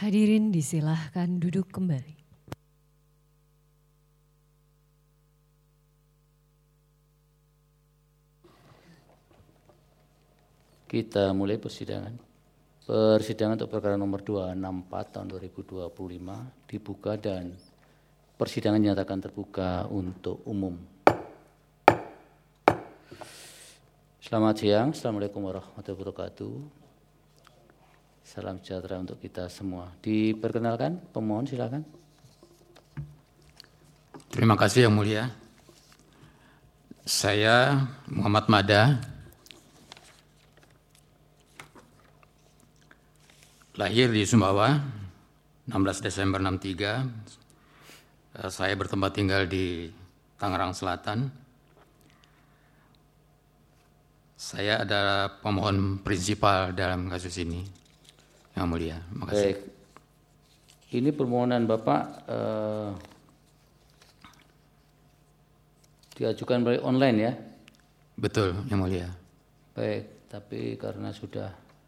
Hadirin disilahkan duduk kembali. Kita mulai persidangan. Persidangan untuk perkara nomor 264 tahun 2025 dibuka dan persidangan dinyatakan terbuka untuk umum. Selamat siang, Assalamualaikum warahmatullahi wabarakatuh. Salam sejahtera untuk kita semua. Diperkenalkan, pemohon silakan. Terima kasih Yang Mulia. Saya Muhammad Mada, lahir di Sumbawa, 16 Desember 63. Saya bertempat tinggal di Tangerang Selatan. Saya adalah pemohon prinsipal dalam kasus ini, Yang Mulia. Terima kasih. Baik. Ini permohonan Bapak diajukan melalui online ya? Betul, Yang Mulia. Baik, tapi karena sudah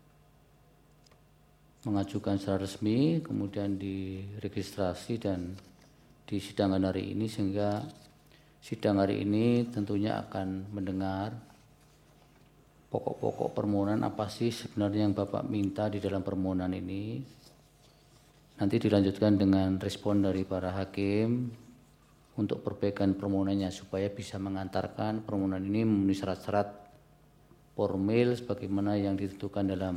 mengajukan secara resmi, kemudian diregistrasi dan disidangkan hari ini, sehingga sidang hari ini tentunya akan mendengar pokok-pokok permohonan apa sih sebenarnya yang Bapak minta di dalam permohonan ini. Nanti dilanjutkan dengan respon dari para hakim untuk perbaikan permohonannya supaya bisa mengantarkan permohonan ini memenuhi syarat-syarat formil sebagaimana yang ditentukan dalam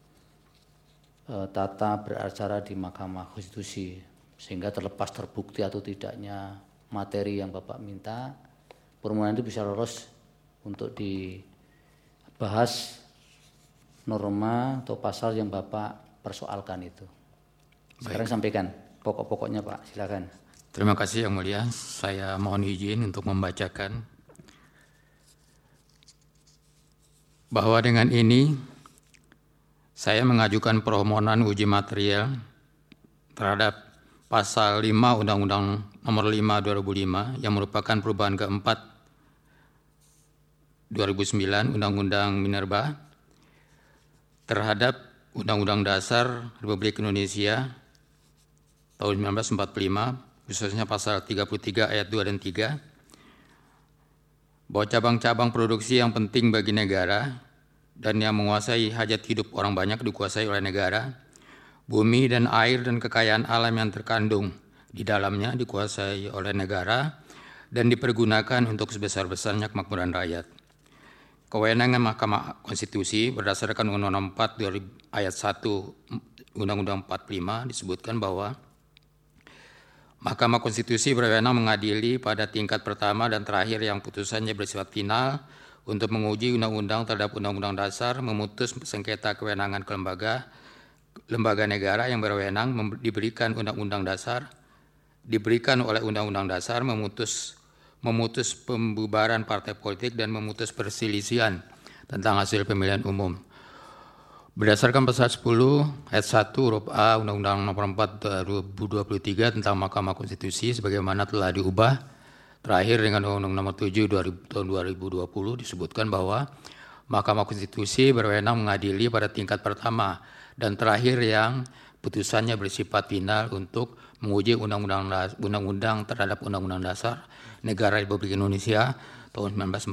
tata beracara di Mahkamah Konstitusi, sehingga terlepas terbukti atau tidaknya materi yang Bapak minta, permohonan itu bisa lolos untuk dibahas norma atau pasal yang Bapak persoalkan itu. Sekarang sampaikan pokok-pokoknya Pak, silakan. Terima kasih Yang Mulia. Saya mohon izin untuk membacakan bahwa dengan ini saya mengajukan permohonan uji material terhadap pasal 5 Undang-Undang Nomor 5 2005 yang merupakan perubahan keempat 2009 Undang-Undang Minerba terhadap Undang-Undang Dasar Republik Indonesia tahun 1945, khususnya pasal 33 ayat 2 dan 3, bahwa cabang-cabang produksi yang penting bagi negara dan yang menguasai hajat hidup orang banyak dikuasai oleh negara, bumi dan air dan kekayaan alam yang terkandung di dalamnya dikuasai oleh negara dan dipergunakan untuk sebesar-besarnya kemakmuran rakyat. Kewenangan Mahkamah Konstitusi berdasarkan Undang-Undang 4 dari ayat 1 Undang-Undang 45 disebutkan bahwa Mahkamah Konstitusi berwenang mengadili pada tingkat pertama dan terakhir yang putusannya bersifat final untuk menguji undang-undang terhadap undang-undang dasar, memutus sengketa kewenangan ke lembaga negara yang berwenang diberikan undang-undang dasar, diberikan oleh undang-undang dasar, memutus pembubaran partai politik dan memutus perselisihan tentang hasil pemilihan umum. Berdasarkan pasal 10 ayat 1 huruf A Undang-Undang Nomor 4 2023 tentang Mahkamah Konstitusi sebagaimana telah diubah terakhir dengan Undang-Undang Nomor 7 tahun 2020 disebutkan bahwa Mahkamah Konstitusi berwenang mengadili pada tingkat pertama dan terakhir yang putusannya bersifat final untuk menguji undang-undang terhadap Undang-Undang Dasar Negara Republik Indonesia tahun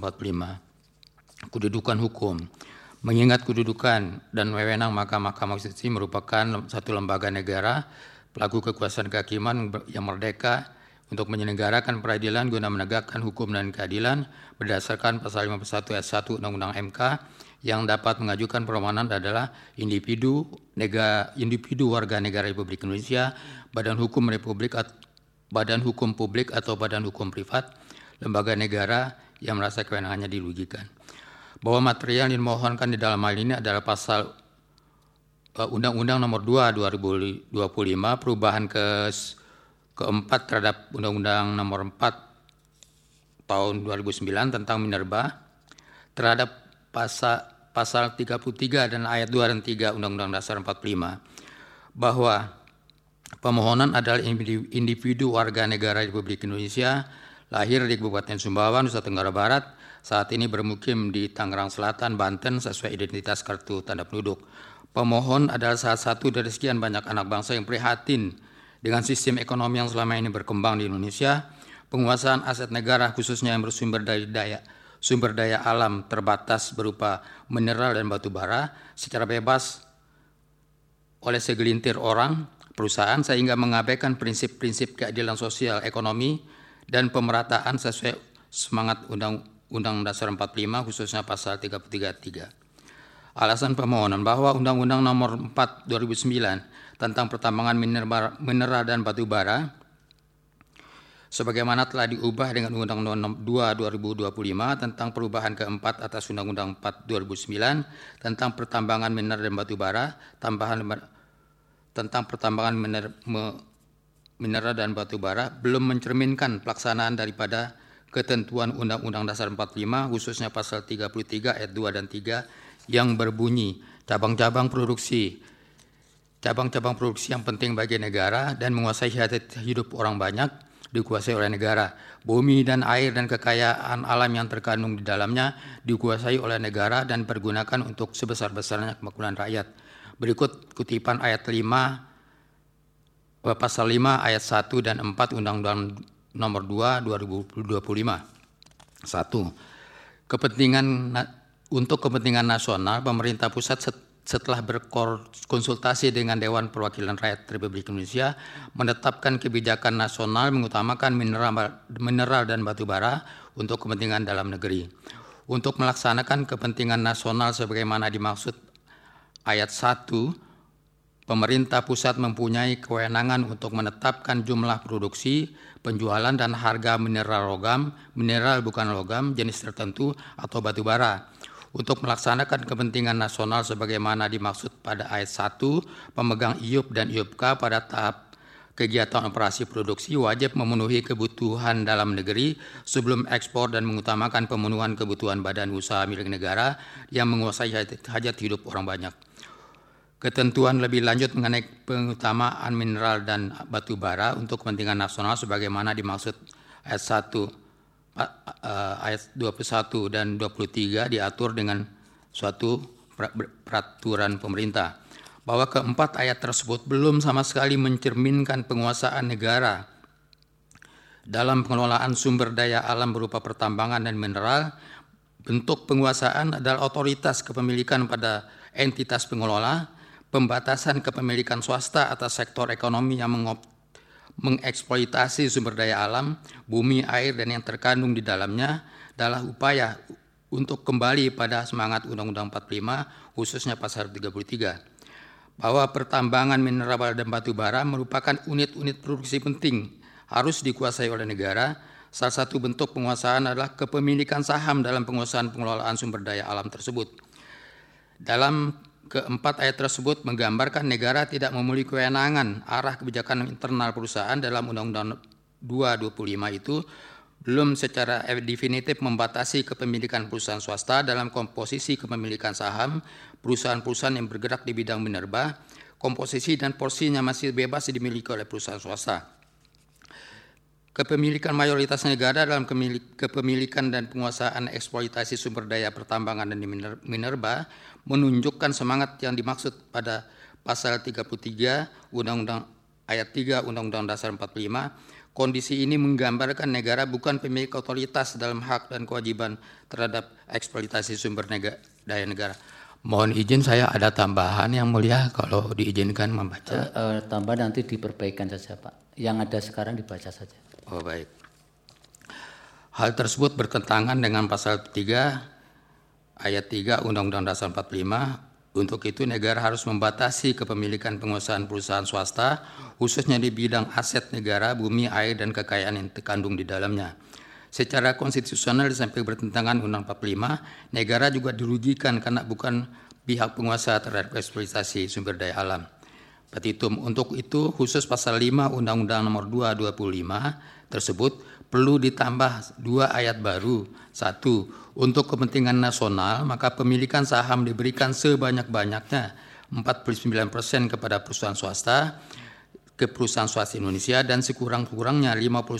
1945. Kedudukan hukum. Mengingat kedudukan dan wewenang Mahkamah Konstitusi merupakan satu lembaga negara, pelaku kekuasaan kehakiman yang merdeka untuk menyelenggarakan peradilan guna menegakkan hukum dan keadilan berdasarkan pasal 51 ayat 1 Undang-Undang MK yang dapat mengajukan permohonan adalah individu warga negara Republik Indonesia, badan hukum publik atau badan hukum privat, lembaga negara yang merasa kewenangannya dirugikan. Bahwa material yang dimohonkan di dalam hal ini adalah pasal Undang-Undang Nomor 2 2025 perubahan keempat terhadap Undang-Undang Nomor 4 tahun 2009 tentang Minerba, terhadap pasal 33 dan ayat 2 dan 3 Undang-Undang Dasar 45, bahwa pemohonan adalah individu warga negara Republik Indonesia, lahir di Kabupaten Sumbawa, Nusa Tenggara Barat, saat ini bermukim di Tangerang Selatan, Banten sesuai identitas kartu tanda penduduk. Pemohon adalah salah satu dari sekian banyak anak bangsa yang prihatin dengan sistem ekonomi yang selama ini berkembang di Indonesia. Penguasaan aset negara khususnya yang bersumber dari sumber daya alam terbatas berupa mineral dan batu bara secara bebas oleh segelintir orang, perusahaan, sehingga mengabaikan prinsip-prinsip keadilan sosial, ekonomi, dan pemerataan sesuai semangat Undang-Undang Dasar 45 khususnya pasal 333. Alasan permohonan bahwa Undang-Undang Nomor 4 2009 tentang pertambangan mineral dan batu bara sebagaimana telah diubah dengan Undang-Undang Nomor 2 2025 tentang perubahan keempat atas Undang-Undang 4 2009 tentang pertambangan mineral dan batu bara, tentang pertambangan mineral dan batu bara belum mencerminkan pelaksanaan daripada ketentuan Undang-Undang Dasar 45 khususnya pasal 33 ayat 2 dan 3 yang berbunyi cabang-cabang produksi yang penting bagi negara dan menguasai hajat hidup orang banyak dikuasai oleh negara. Bumi dan air dan kekayaan alam yang terkandung di dalamnya dikuasai oleh negara dan pergunakan untuk sebesar-besarnya kemakmuran rakyat. Berikut kutipan ayat 5 pasal 5 ayat 1 dan 4 Undang-Undang Nomor 2 2025. 1. Untuk kepentingan nasional, pemerintah pusat setelah berkonsultasi dengan Dewan Perwakilan Rakyat Republik Indonesia menetapkan kebijakan nasional mengutamakan mineral dan batu bara untuk kepentingan dalam negeri. Untuk melaksanakan kepentingan nasional sebagaimana dimaksud ayat 1, pemerintah pusat mempunyai kewenangan untuk menetapkan jumlah produksi, penjualan dan harga mineral bukan logam, jenis tertentu atau batu bara. Untuk melaksanakan kepentingan nasional sebagaimana dimaksud pada ayat 1, pemegang IUP dan IUPK pada tahap kegiatan operasi produksi wajib memenuhi kebutuhan dalam negeri sebelum ekspor dan mengutamakan pemenuhan kebutuhan badan usaha milik negara yang menguasai hajat hidup orang banyak. Ketentuan lebih lanjut mengenai pengutamaan mineral dan batu bara untuk kepentingan nasional sebagaimana dimaksud ayat 1, ayat 21 dan 23 diatur dengan suatu peraturan pemerintah. Bahwa keempat ayat tersebut belum sama sekali mencerminkan penguasaan negara dalam pengelolaan sumber daya alam berupa pertambangan dan mineral. Bentuk penguasaan adalah otoritas kepemilikan pada entitas pengelola, pembatasan kepemilikan swasta atas sektor ekonomi yang mengeksploitasi sumber daya alam, bumi, air, dan yang terkandung di dalamnya adalah upaya untuk kembali pada semangat Undang-Undang 45, khususnya pasal 33. Bahwa pertambangan mineral dan batu bara merupakan unit-unit produksi penting, harus dikuasai oleh negara. Salah satu bentuk penguasaan adalah kepemilikan saham dalam penguasaan pengelolaan sumber daya alam tersebut. Dalam keempat ayat tersebut menggambarkan negara tidak memiliki kewenangan arah kebijakan internal perusahaan dalam Undang-Undang 2 25 itu belum secara definitif membatasi kepemilikan perusahaan swasta dalam komposisi kepemilikan saham, perusahaan-perusahaan yang bergerak di bidang minerba, komposisi dan porsinya masih bebas dimiliki oleh perusahaan swasta. Kepemilikan mayoritas negara dalam kepemilikan dan penguasaan eksploitasi sumber daya pertambangan dan minerba menunjukkan semangat yang dimaksud pada pasal 33 Undang-Undang ayat 3 Undang-Undang Dasar 45. Kondisi ini menggambarkan negara bukan pemilik otoritas dalam hak dan kewajiban terhadap eksploitasi sumber daya negara. Mohon izin saya ada tambahan yang mulia kalau diizinkan membaca. Tambah nanti diperbaikan saja Pak. Yang ada sekarang dibaca saja. Oh baik. Hal tersebut bertentangan dengan pasal 3 ayat 3 Undang-Undang Dasar 45. Untuk itu negara harus membatasi kepemilikan penguasaan perusahaan swasta khususnya di bidang aset negara, bumi, air dan kekayaan yang terkandung di dalamnya. Secara konstitusional sampai bertentangan Undang-Undang 45, negara juga dirugikan karena bukan pihak penguasa terhadap eksploitasi sumber daya alam. Petitum untuk itu khusus pasal 5 Undang-Undang Nomor 2 25 tersebut perlu ditambah 2 ayat baru. 1. Untuk kepentingan nasional maka pemilikan saham diberikan sebanyak-banyaknya 49% kepada perusahaan swasta ke perusahaan swasta Indonesia dan sekurang-kurangnya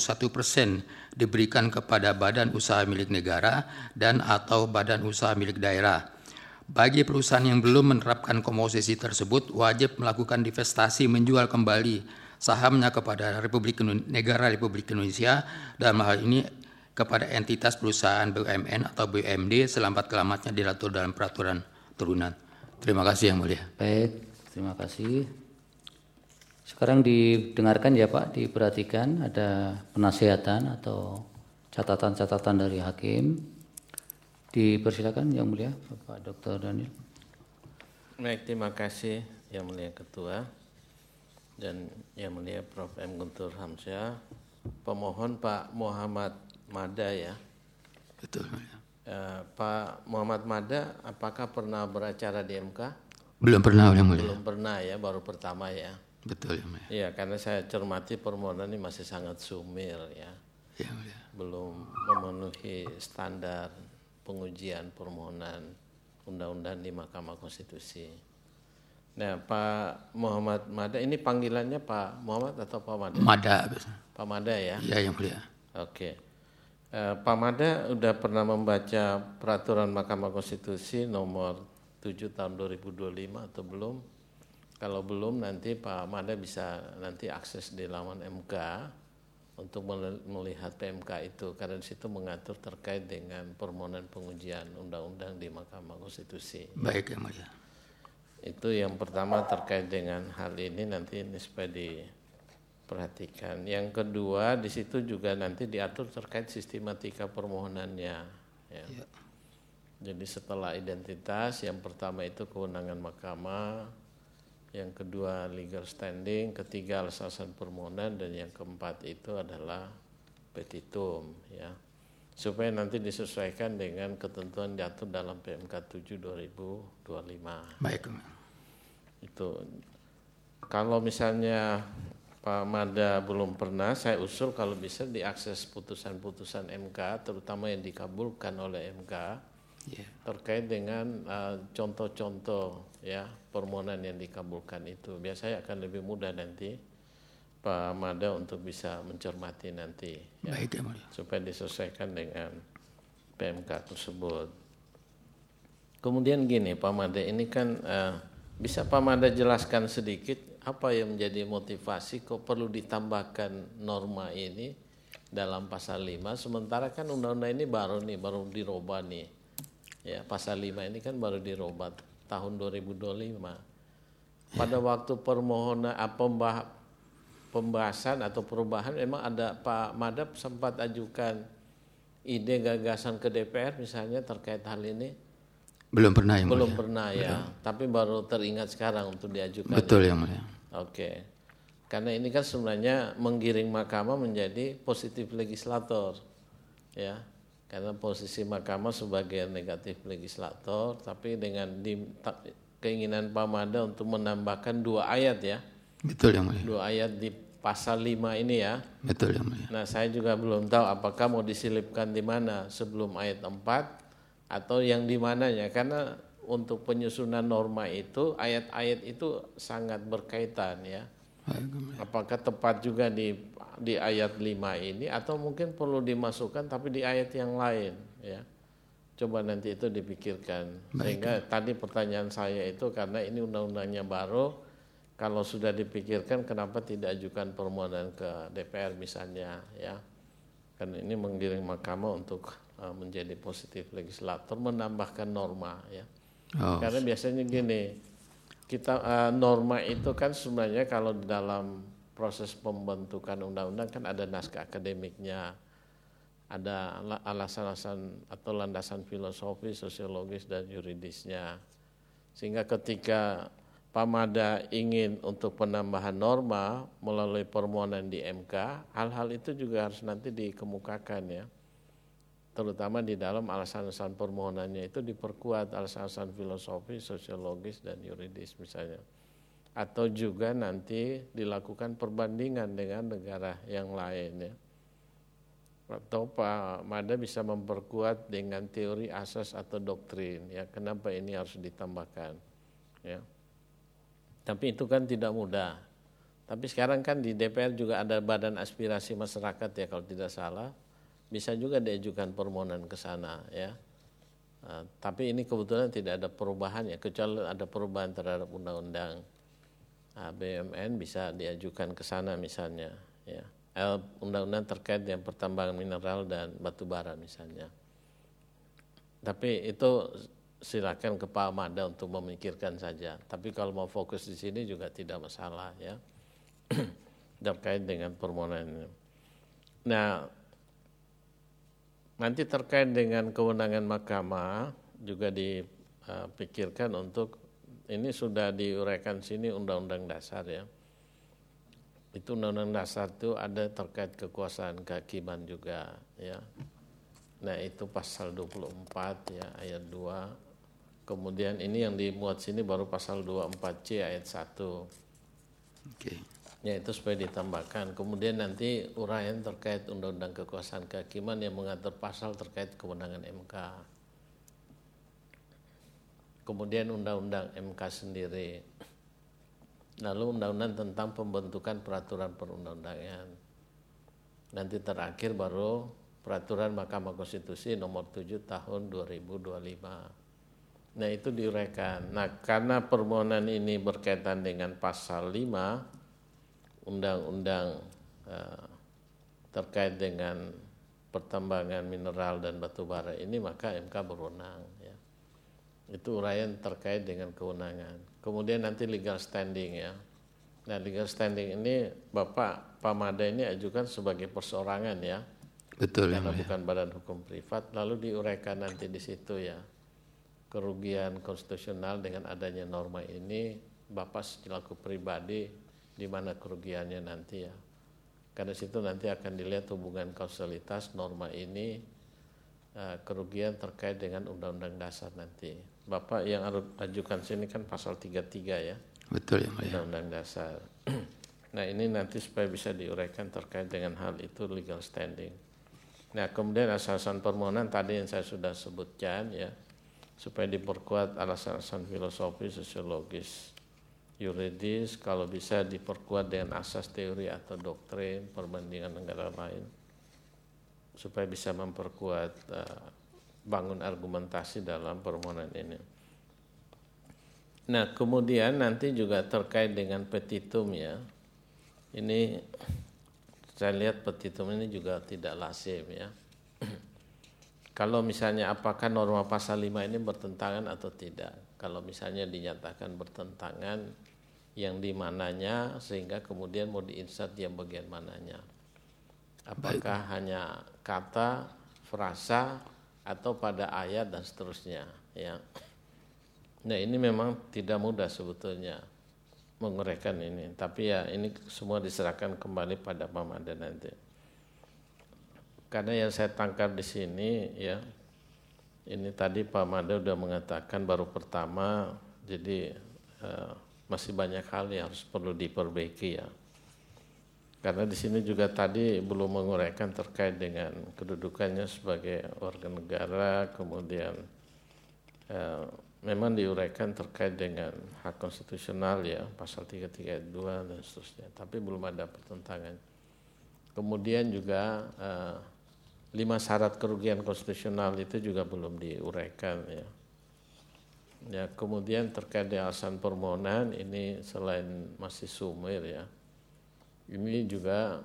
51% diberikan kepada badan usaha milik negara dan atau badan usaha milik daerah. bagi perusahaan yang belum menerapkan komposisi tersebut wajib melakukan divestasi menjual kembali sahamnya kepada negara Republik Indonesia, dalam hal ini kepada entitas perusahaan BUMN atau BUMD selambat-kelamatnya diatur dalam peraturan turunan. Terima kasih Yang Mulia. Baik, terima kasih. Sekarang didengarkan ya Pak, diperhatikan ada penasihatan atau catatan-catatan dari hakim. Dipersilakan Yang Mulia Bapak Dr. Daniel. Baik, terima kasih Yang Mulia Ketua dan Yang Mulia Prof. M. Guntur Hamzah. Pemohon Pak Muhammad Mada ya. Betul. Pak Muhammad Mada apakah pernah beracara di MK? Belum pernah Yang Mulia. Belum pernah ya, baru pertama ya. Betul Yang Mulia. Iya, karena saya cermati permohonan ini masih sangat sumir ya. Yang Mulia. Belum memenuhi standar pengujian permohonan undang-undang di Mahkamah Konstitusi. Nah, Pak Muhammad Mada ini panggilannya Pak Muhammad atau Pak Mada? Mada. Pak Mada ya? Ya Yang Mulia. Oke. Pak Mada udah pernah membaca peraturan Mahkamah Konstitusi nomor 7 tahun 2025 atau belum? Kalau belum nanti Pak Mada bisa nanti akses di laman MK untuk melihat PMK itu, karena di situ mengatur terkait dengan permohonan pengujian undang-undang di Mahkamah Konstitusi. Baik Yang Mulia. Itu yang pertama terkait dengan hal ini, nanti ini supaya diperhatikan. Yang kedua di situ juga nanti diatur terkait sistematika permohonannya. Ya. Ya. Jadi setelah identitas, yang pertama itu kewenangan mahkamah, yang kedua legal standing, ketiga alasan permohonan, dan yang keempat itu adalah petitum ya. Supaya nanti disesuaikan dengan ketentuan diatur dalam PMK 7 2025. Baik. Itu kalau misalnya Pak Mada belum pernah, saya usul kalau bisa diakses putusan-putusan MK, terutama yang dikabulkan oleh MK. Yeah. Terkait dengan contoh-contoh ya permohonan yang dikabulkan itu, biasanya akan lebih mudah nanti Pak Mada untuk bisa mencermati nanti ya, Baik Yang Mulia. supaya disesuaikan dengan PMK tersebut. Kemudian gini Pak Mada, ini kan bisa Pak Mada jelaskan sedikit apa yang menjadi motivasi kok perlu ditambahkan norma ini dalam pasal 5, sementara kan undang-undang ini baru dirubah nih. Ya, pasal 5 ini kan baru dirubah tahun 2025. Pada waktu permohonan pembahasan atau perubahan memang ada Pak Mada sempat ajukan ide gagasan ke DPR misalnya terkait hal ini. Belum pernah Yang Mulia. Belum pernah ya, tapi baru teringat sekarang untuk diajukan. Betul Yang Mulia. Oke. Karena ini kan sebenarnya menggiring mahkamah menjadi positif legislator. Ya. Karena posisi mahkamah sebagai negatif legislator, tapi dengan keinginan Pak Mada untuk menambahkan 2 ayat ya. Betul Yang Mulia. 2 ayat di pasal 5 ini ya. Betul Yang Mulia. Nah, saya juga belum tahu apakah mau diselipkan di mana, sebelum ayat 4 atau yang di mananya, karena untuk penyusunan norma itu ayat-ayat itu sangat berkaitan ya. Apakah tepat juga di ayat 5 ini atau mungkin perlu dimasukkan tapi di ayat yang lain ya. Coba nanti itu dipikirkan. Sehingga tadi pertanyaan saya itu karena ini undang-undangnya baru, kalau sudah dipikirkan kenapa tidak ajukan permohonan ke DPR misalnya ya. Karena ini menggiring mahkamah untuk menjadi positif legislator, menambahkan norma ya. Karena biasanya gini, kita norma itu kan sebenarnya kalau dalam proses pembentukan undang-undang kan ada naskah akademiknya, ada alasan-alasan atau landasan filosofis, sosiologis dan yuridisnya. Sehingga ketika Pak Mada ingin untuk penambahan norma melalui permohonan di MK, hal-hal itu juga harus nanti dikemukakan ya. Terutama di dalam alasan-alasan permohonannya itu diperkuat alasan-alasan filosofis, sosiologis, dan yuridis misalnya. Atau juga nanti dilakukan perbandingan dengan negara yang lain ya. Atau Pak Mada bisa memperkuat dengan teori asas atau doktrin ya, kenapa ini harus ditambahkan ya. Tapi itu kan tidak mudah. Tapi sekarang kan di DPR juga ada Badan Aspirasi Masyarakat ya kalau tidak salah. Bisa juga diajukan permohonan ke sana ya. Tapi ini kebetulan tidak ada perubahan ya, kecuali ada perubahan terhadap undang-undang BUMN bisa diajukan ke sana misalnya ya. Undang-undang terkait dengan pertambangan mineral dan batu bara misalnya. Tapi itu silakan ke Pak Mada untuk memikirkan saja. Tapi kalau mau fokus di sini juga tidak masalah ya. Terkait dengan permohonan ini. Nah, nanti terkait dengan kewenangan mahkamah juga dipikirkan untuk ini sudah diuraikan sini undang-undang dasar ya. Itu undang-undang dasar itu ada terkait kekuasaan kehakiman juga ya. Nah, itu pasal 24 ya ayat 2. Kemudian ini yang dimuat sini baru pasal 24C ayat 1. Oke. Ya, itu supaya ditambahkan. Kemudian nanti uraian terkait undang-undang kekuasaan kehakiman yang mengatur pasal terkait kewenangan MK. Kemudian undang-undang MK sendiri. Lalu undang-undang tentang pembentukan peraturan perundang-undangan. Nanti terakhir baru peraturan Mahkamah Konstitusi nomor 7 tahun 2025. Nah, itu diuraikan. Nah, karena permohonan ini berkaitan dengan pasal 5 undang-undang terkait dengan pertambangan mineral dan batu bara ini, maka MK berwenang ya. Itu uraian terkait dengan kewenangan. Kemudian nanti legal standing ya. Nah, legal standing ini Bapak Pak Mada ini ajukan sebagai perseorangan ya. Betul. Karena bukan badan hukum privat, lalu diuraikan nanti di situ ya. Kerugian konstitusional dengan adanya norma ini, Bapak selaku pribadi di mana kerugiannya nanti ya. Karena situ nanti akan dilihat hubungan kausalitas norma ini kerugian terkait dengan undang-undang dasar nanti. Bapak yang ajukan sini kan pasal 33 ya. Betul ya, Undang-undang dasar. Nah, ini nanti supaya bisa diuraikan terkait dengan hal itu legal standing. Nah, kemudian alasan permohonan tadi yang saya sudah sebutkan ya, supaya diperkuat alasan-alasan filosofis, sosiologis, yuridis, kalau bisa diperkuat dengan asas teori atau doktrin perbandingan negara lain, supaya bisa memperkuat bangun argumentasi dalam permohonan ini. Nah, kemudian nanti juga terkait dengan petitum ya. Ini saya lihat petitum ini juga tidak lazim ya. Kalau misalnya apakah norma pasal 5 ini bertentangan atau tidak. Kalau misalnya dinyatakan bertentangan, yang di mananya sehingga kemudian mau diinsert yang bagian mananya. Apakah hanya kata, frasa, atau pada ayat dan seterusnya ya. Nah, ini memang tidak mudah sebetulnya menguraikan ini, tapi ya ini semua diserahkan kembali pada Pak Mada nanti. Karena yang saya tangkap di sini ya, ini tadi Pak Mada udah mengatakan baru pertama, jadi masih banyak hal yang harus perlu diperbaiki ya. Karena di sini juga tadi belum menguraikan terkait dengan kedudukannya sebagai warga negara, kemudian memang diuraikan terkait dengan hak konstitusional ya, pasal 33 ayat 2 dan seterusnya, tapi belum ada pertentangan. Kemudian juga 5 syarat kerugian konstitusional itu juga belum diuraikan ya. Ya, kemudian terkait dengan alasan permohonan ini selain masih sumir ya, ini juga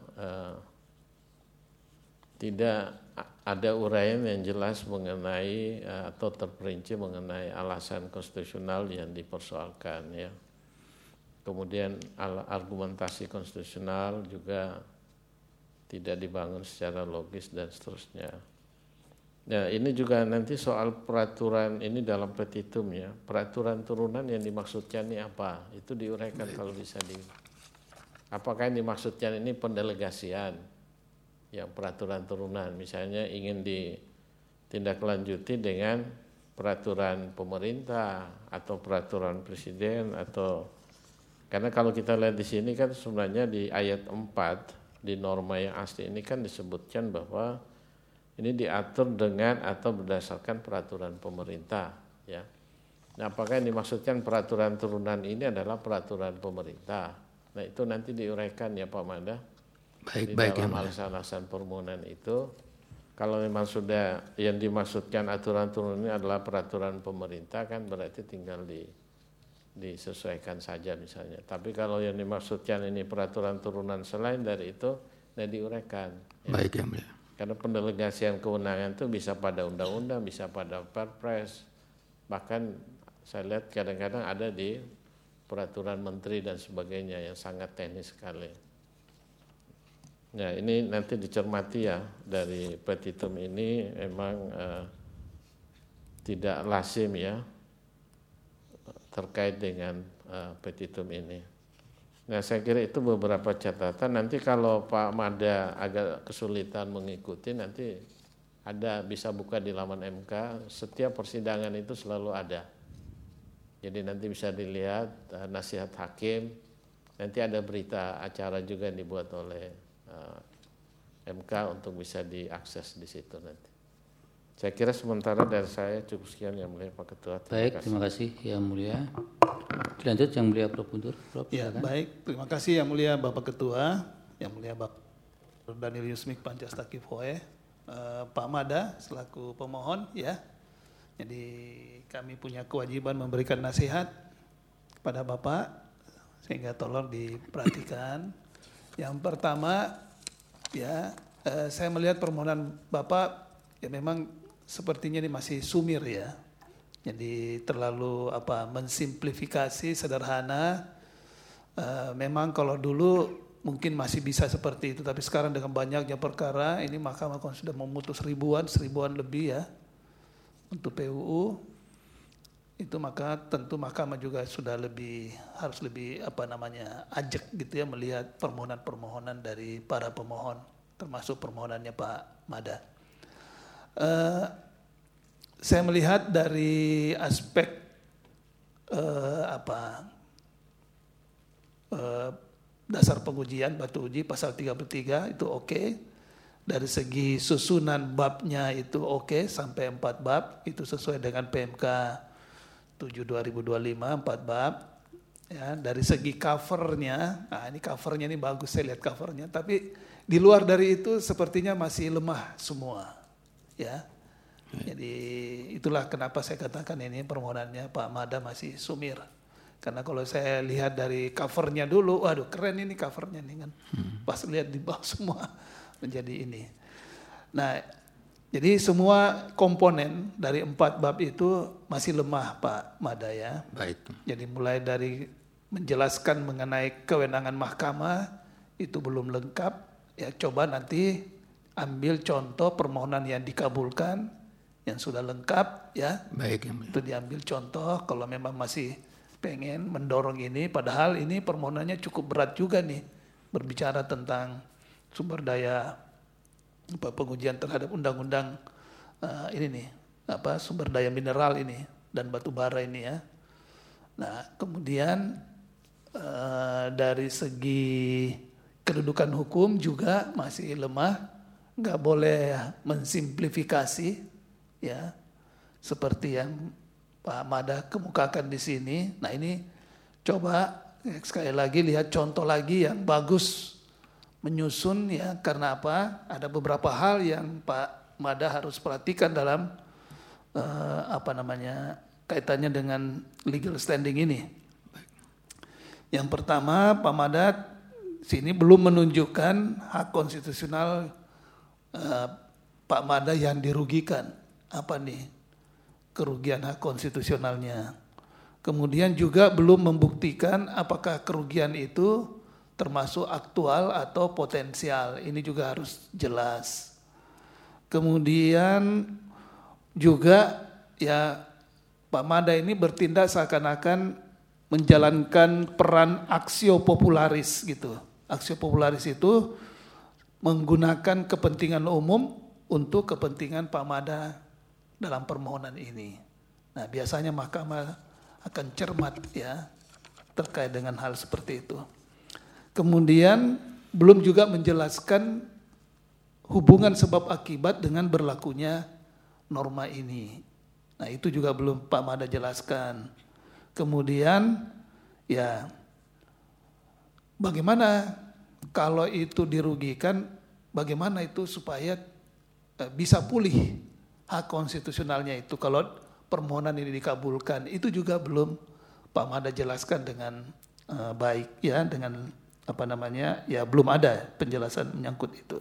tidak ada uraian yang jelas mengenai atau terperinci mengenai alasan konstitusional yang dipersoalkan ya. Kemudian argumentasi konstitusional juga tidak dibangun secara logis dan seterusnya. Nah, ini juga nanti soal peraturan ini dalam petitum ya, peraturan turunan yang dimaksudkan ini apa? Itu diuraikan kalau bisa apakah yang dimaksudkan ini pendelegasian yang peraturan turunan, misalnya ingin ditindaklanjuti dengan peraturan pemerintah atau peraturan presiden, atau karena kalau kita lihat di sini kan sebenarnya di ayat 4 di norma yang asli ini kan disebutkan bahwa ini diatur dengan atau berdasarkan peraturan pemerintah ya. Nah, apakah yang dimaksudkan peraturan turunan ini adalah peraturan pemerintah? Nah, itu nanti diuraikan ya Pak Mada. Baik, di dalam alasan-alasan permohonan itu Kalau memang sudah yang dimaksudkan aturan turun ini adalah peraturan pemerintah, kan berarti tinggal disesuaikan saja misalnya. Tapi kalau yang dimaksudkan ini peraturan turunan selain dari itu, diuraikan. Ya. Baik, yang mulia. Karena pendelegasian kewenangan itu bisa pada undang-undang, bisa pada perpres. Bahkan saya lihat kadang-kadang ada di peraturan menteri dan sebagainya yang sangat teknis sekali. Ya, ini nanti dicermati ya, dari petitum ini memang tidak lazim ya terkait dengan petitum ini. Nah, saya kira itu beberapa catatan. Nanti kalau Pak Mada agak kesulitan mengikuti, nanti ada bisa buka di laman MK. Setiap persidangan itu selalu ada. Jadi nanti bisa dilihat nasihat hakim. Nanti ada berita acara juga yang dibuat oleh MK untuk bisa diakses di situ nanti. Saya kira sementara dari saya cukup sekian, Yang Mulia Pak Ketua. Terima kasih Yang Mulia. Dilanjut Yang Mulia Prof. Guntur. Ya, baik. Terima kasih Yang Mulia Bapak Ketua, Yang Mulia Bapak Daniel Yusmik Pancastakif Hoe, Pak Mada selaku pemohon ya. Jadi kami punya kewajiban memberikan nasihat kepada Bapak, sehingga tolong diperhatikan. Yang pertama ya, saya melihat permohonan Bapak ya memang sepertinya ini masih sumir ya. Jadi terlalu mensimplifikasi, sederhana. Memang kalau dulu mungkin masih bisa seperti itu, tapi sekarang dengan banyaknya perkara ini Mahkamah Konstitusi sudah memutus seribuan lebih ya untuk PUU. Itu maka tentu Mahkamah juga sudah harus lebih ajak gitu ya melihat permohonan-permohonan dari para pemohon, termasuk permohonannya Pak Mada. Saya melihat dari aspek dasar pengujian batu uji pasal 33 itu oke. Dari segi susunan babnya itu oke, sampai 4 bab itu sesuai dengan PMK 7/2025 4 bab. Ya, dari segi covernya, ini covernya ini bagus, saya lihat covernya, tapi di luar dari itu sepertinya masih lemah semua. Ya. Jadi itulah kenapa saya katakan ini permohonannya Pak Mada masih sumir. Karena kalau saya lihat dari covernya dulu, waduh keren ini covernya nih kan. Pas lihat di bawah semua menjadi ini. Nah, jadi semua komponen dari 4 bab itu masih lemah Pak Mada ya. Baik. Jadi mulai dari menjelaskan mengenai kewenangan mahkamah itu belum lengkap. Ya coba nanti ambil contoh permohonan yang dikabulkan yang sudah lengkap ya. Baik. Itu diambil contoh kalau memang masih pengen mendorong ini, padahal ini permohonannya cukup berat juga nih, berbicara tentang sumber daya pengujian terhadap undang-undang ini nih, sumber daya mineral ini dan batu bara ini ya. Nah, kemudian dari segi kedudukan hukum juga masih lemah, nggak boleh mensimplifikasi ya, seperti yang Pak Mada kemukakan di sini. Nah ini coba sekali lagi lihat contoh lagi yang bagus menyusun ya, karena apa? Ada beberapa hal yang Pak Mada harus perhatikan dalam kaitannya dengan legal standing ini. Yang pertama, Pak Mada sini belum menunjukkan hak konstitusional Pak Mada yang dirugikan. Apa nih? Kerugian hak konstitusionalnya. Kemudian juga belum membuktikan apakah kerugian itu termasuk aktual atau potensial. Ini juga harus jelas. Kemudian juga ya Pak Mada ini bertindak seakan-akan menjalankan peran aksio popularis gitu. Aksio popularis itu menggunakan kepentingan umum untuk kepentingan Pak Mada dalam permohonan ini. Nah, biasanya mahkamah akan cermat ya terkait dengan hal seperti itu. Kemudian belum juga menjelaskan hubungan sebab akibat dengan berlakunya norma ini. Nah, itu juga belum Pak Mada jelaskan. Kemudian ya bagaimana kalau itu dirugikan, bagaimana itu supaya bisa pulih hak konstitusionalnya itu kalau permohonan ini dikabulkan. Itu juga belum Pak Mada jelaskan dengan baik ya, dengan ya belum ada penjelasan menyangkut itu.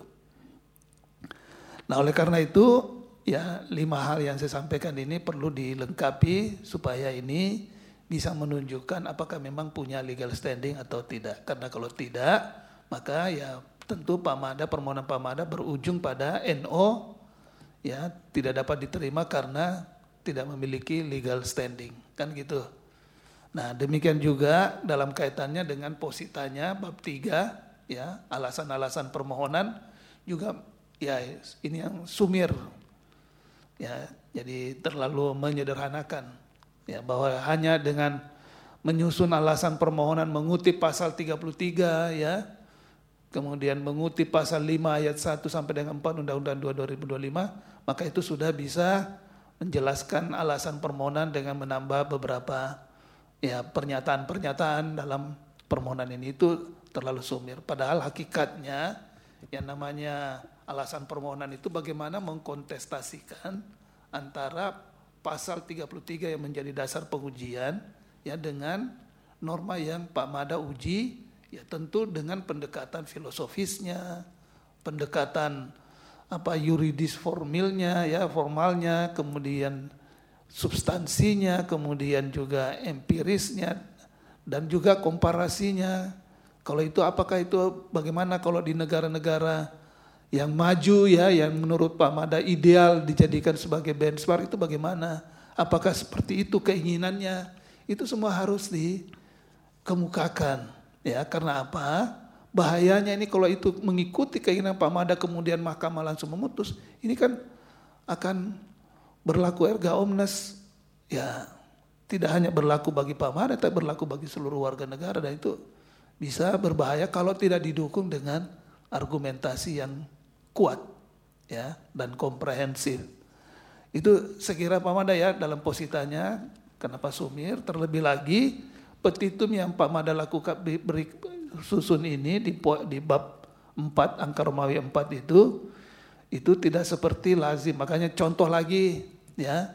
Nah, oleh karena itu ya 5 hal yang saya sampaikan ini perlu dilengkapi supaya ini bisa menunjukkan apakah memang punya legal standing atau tidak. Karena kalau tidak, maka ya tentu permohonan Pak Mada berujung pada NO ya tidak dapat diterima karena tidak memiliki legal standing, kan gitu. Nah, demikian juga dalam kaitannya dengan positanya bab 3 ya, alasan-alasan permohonan juga ya ini yang sumir. Ya, jadi terlalu menyederhanakan ya, bahwa hanya dengan menyusun alasan permohonan mengutip pasal 33 ya, kemudian mengutip pasal 5 ayat 1 sampai dengan 4 Undang-Undang 2 2025, maka itu sudah bisa menjelaskan alasan permohonan dengan menambah beberapa ya pernyataan-pernyataan dalam permohonan ini. Itu terlalu sumir. Padahal hakikatnya yang namanya alasan permohonan itu bagaimana mengkontestasikan antara pasal 33 yang menjadi dasar pengujian ya dengan norma yang Pak Mada uji ya, tentu dengan pendekatan filosofisnya, pendekatan yuridis formalnya, kemudian substansinya, kemudian juga empirisnya, dan juga komparasinya. Kalau itu apakah itu bagaimana kalau di negara-negara yang maju ya, yang menurut Pak Mada ideal dijadikan sebagai benchmark, itu bagaimana? Apakah seperti itu keinginannya? Itu semua harus dikemukakan ya. Karena apa? Bahayanya ini kalau itu mengikuti keinginan Pak Mada kemudian mahkamah langsung memutus, ini kan akan berlaku erga omnes ya, tidak hanya berlaku bagi Pak Mada tapi berlaku bagi seluruh warga negara, dan itu bisa berbahaya kalau tidak didukung dengan argumentasi yang kuat ya dan komprehensif. Itu sekira Pak Mada ya dalam positanya. Kenapa sumir? Terlebih lagi petitum yang Pak Mada lakukan susun ini di bab 4 angka Romawi 4 itu tidak seperti lazim. Makanya contoh lagi ya,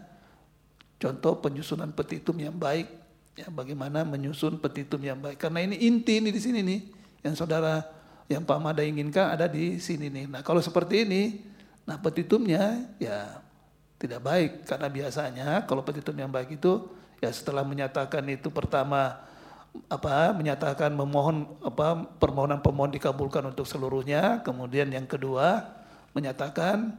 contoh penyusunan petitum yang baik ya, bagaimana menyusun petitum yang baik. Karena ini inti ini di sini nih yang saudara yang Pak Mada inginkan ada di sini nih. Nah, kalau seperti ini, nah petitumnya ya tidak baik, karena biasanya kalau petitum yang baik itu ya setelah menyatakan itu pertama menyatakan permohonan pemohon dikabulkan untuk seluruhnya, kemudian yang kedua menyatakan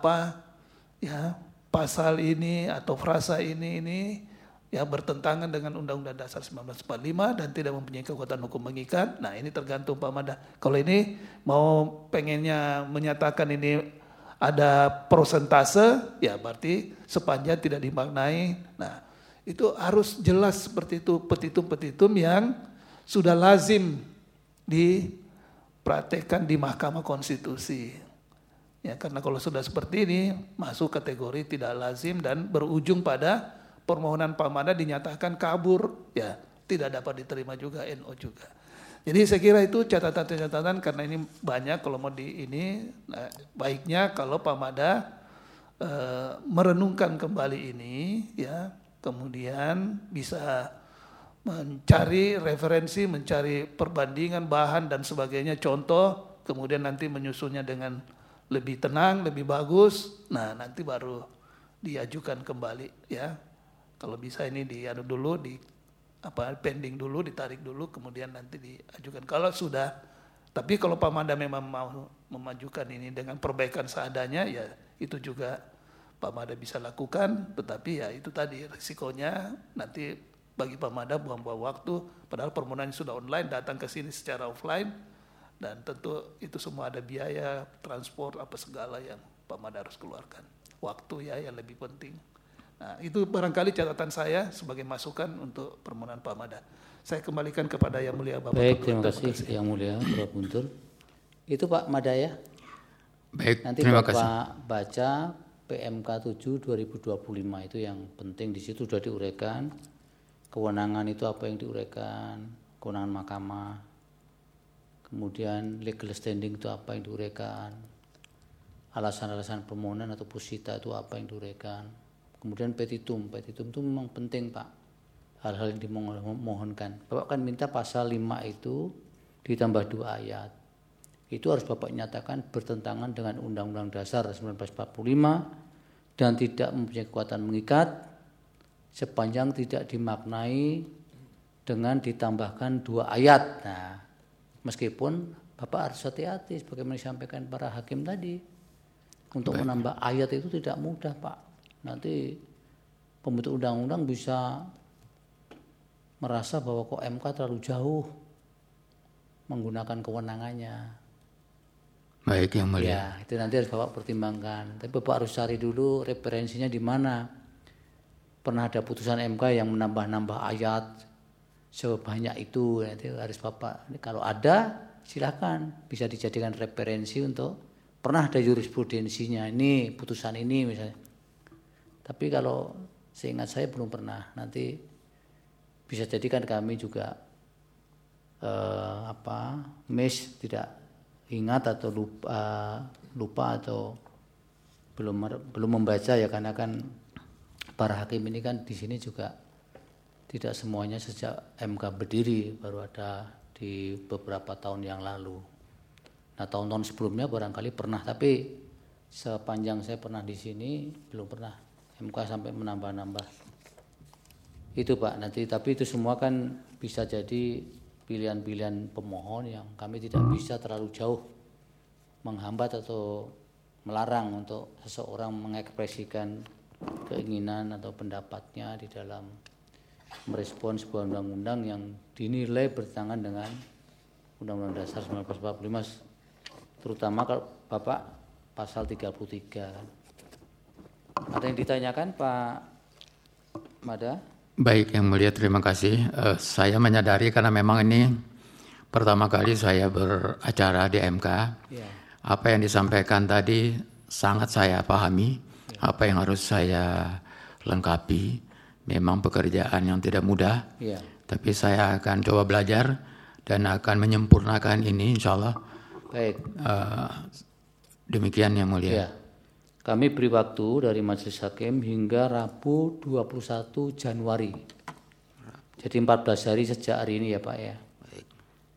ya pasal ini atau frasa ini ya bertentangan dengan Undang-Undang Dasar 1945 dan tidak mempunyai kekuatan hukum mengikat. Nah, ini tergantung Pak Mada. Kalau ini mau pengennya menyatakan ini ada prosentase, ya berarti sepanjang tidak dimaknai. Nah, itu harus jelas seperti itu, petitum-petitum yang sudah lazim dipraktekkan di Mahkamah Konstitusi. Ya, karena kalau sudah seperti ini masuk kategori tidak lazim dan berujung pada permohonan Pak Mada dinyatakan kabur, ya tidak dapat diterima juga NO juga. Jadi saya kira itu catatan-catatan, karena ini banyak kalau mau nah, baiknya kalau Pak Mada merenungkan kembali ini ya, kemudian bisa mencari referensi, mencari perbandingan bahan dan sebagainya, contoh, kemudian nanti menyusunnya dengan lebih tenang, lebih bagus. Nah, nanti baru diajukan kembali ya. Kalau bisa ini diadu dulu, pending dulu, ditarik dulu, kemudian nanti diajukan. Kalau sudah, tapi kalau Pak Mada memang mau memajukan ini dengan perbaikan seadanya, ya itu juga Pak Mada bisa lakukan. Tetapi ya itu tadi risikonya nanti bagi Pak Mada buang-buang waktu. Padahal permohonannya sudah online, datang ke sini secara offline, dan tentu itu semua ada biaya, transport, apa segala yang Pak Mada harus keluarkan. Waktu ya yang lebih penting. Nah, itu barangkali catatan saya sebagai masukan untuk permohonan Pak Mada. Saya kembalikan kepada Yang Mulia Bapak Baik, Ketua. terima kasih Yang Mulia Bapak Guntur. Itu Pak Mada ya. Baik, Nanti terima Bapak kasih. baca PMK 7 2025 itu yang penting, di situ sudah diuraikan kewenangan itu apa yang diuraikan, kewenangan mahkamah. Kemudian legal standing itu apa yang diuraikan. alasan-alasan permohonan atau posita itu apa yang diuraikan. Kemudian petitum itu memang penting Pak, hal-hal yang dimohonkan. Bapak kan minta pasal 5 itu ditambah 2 ayat. Itu harus Bapak nyatakan bertentangan dengan Undang-Undang Dasar 1945 dan tidak mempunyai kekuatan mengikat sepanjang tidak dimaknai dengan ditambahkan 2 ayat. Nah, meskipun Bapak harus hati-hati sebagaimana disampaikan para hakim tadi. Untuk menambah ayat itu tidak mudah Pak. Nanti pembentuk undang-undang bisa merasa bahwa kok MK terlalu jauh menggunakan kewenangannya. Baik Yang Mulia. Ya, itu nanti harus Bapak pertimbangkan. Tapi Bapak harus cari dulu referensinya di mana. Pernah ada putusan MK yang menambah-nambah ayat sebanyak itu. Nanti harus Bapak, kalau ada silakan bisa dijadikan referensi untuk pernah ada jurisprudensinya ini putusan ini misalnya. Tapi kalau seingat saya belum pernah. Nanti bisa jadikan kami juga miss, tidak ingat atau lupa atau belum membaca ya, karena kan para hakim ini kan di sini juga tidak semuanya sejak MK berdiri, baru ada di beberapa tahun yang lalu. Nah, tahun-tahun sebelumnya barangkali pernah, tapi sepanjang saya pernah di sini belum pernah MK sampai menambah-nambah. Itu Pak, nanti tapi itu semua kan bisa jadi pilihan-pilihan pemohon yang kami tidak bisa terlalu jauh menghambat atau melarang untuk seseorang mengekspresikan keinginan atau pendapatnya di dalam merespon sebuah undang-undang yang dinilai bertentangan dengan Undang-Undang Dasar 1945, terutama kalau Bapak pasal 33 kan. Ada yang ditanyakan Pak Mada? Baik Yang Mulia, terima kasih. Saya menyadari karena memang ini pertama kali saya beracara di MK. Ya. Apa yang disampaikan tadi sangat saya pahami. Ya. Apa yang harus saya lengkapi. Memang pekerjaan yang tidak mudah. Ya. Tapi saya akan coba belajar dan akan menyempurnakan ini insya Allah. Baik. Demikian Yang Mulia. Ya. Kami beri waktu dari Majelis Hakim hingga Rabu 21 Januari. Jadi 14 hari sejak hari ini ya Pak ya. Baik.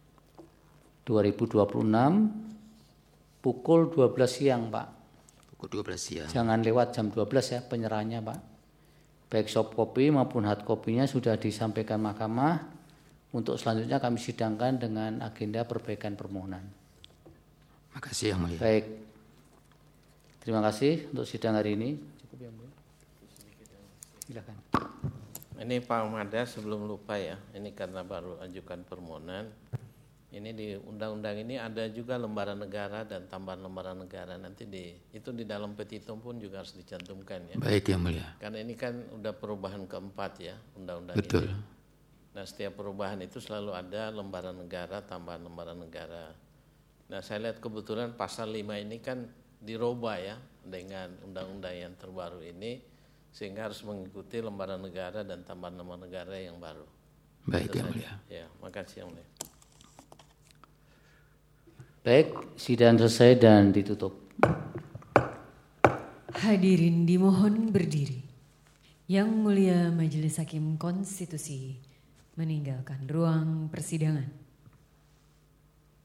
2026 pukul 12 siang Pak. Pukul 12 siang. Jangan lewat jam 12 ya penyerahannya Pak. Baik soft copy maupun hard copy-nya sudah disampaikan mahkamah. Untuk selanjutnya kami sidangkan dengan agenda perbaikan permohonan. Makasih Yang Mulia. Baik. Terima kasih untuk sidang hari ini. Cukup ya, Bu. Silakan. Ini Pak Mada, sebelum lupa ya, ini karena baru ajukan permohonan. Ini di undang-undang ini ada juga lembaran negara dan tambahan lembaran negara. Nanti itu di dalam petitum pun juga harus dicantumkan ya. Baik Yang Mulia. Karena ini kan udah perubahan keempat ya undang-undang Betul. ini. Nah, setiap perubahan itu selalu ada lembaran negara, tambahan lembaran negara. Nah, saya lihat kebetulan pasal 5 ini kan dirubah ya dengan undang-undang yang terbaru ini, sehingga harus mengikuti lembaran negara dan tambahan lembaran negara yang baru. Baik Itu Yang saja. Mulia. Ya, makasih Yang Mulia. Baik, sidang selesai dan ditutup. Hadirin dimohon berdiri. Yang Mulia Majelis Hakim Konstitusi meninggalkan ruang persidangan.